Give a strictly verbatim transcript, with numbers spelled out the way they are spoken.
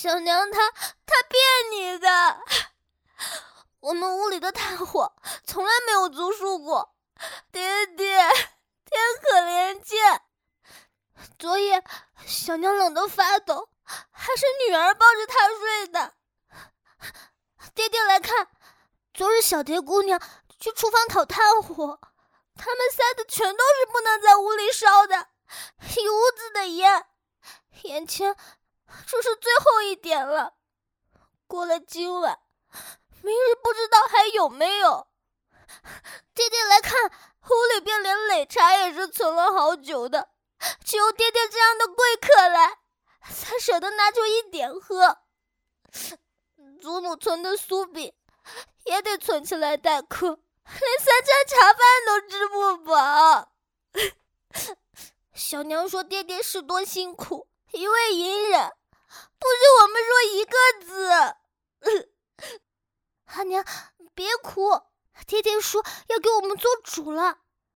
小娘她她骗你的，我们屋里的炭火从来没有足数过，爹爹，天可怜见。昨夜小娘冷得发抖，还是女儿抱着她睡的。爹爹来看，昨日小蝶姑娘去厨房讨炭火，他们塞的全都是不能在屋里烧的，一屋子的烟，眼前这是最后一点了，过了今晚，明日不知道还有没有。爹爹来看，屋里便连垒茶也是存了好久的，只有爹爹这样的贵客来，才舍得拿出一点喝。祖母存的酥饼也得存起来待客，连三餐茶饭都吃不饱。小娘说爹爹事多辛苦，一味隐忍，不许我们说一个字。阿娘别哭，爹爹说要给我们做主了，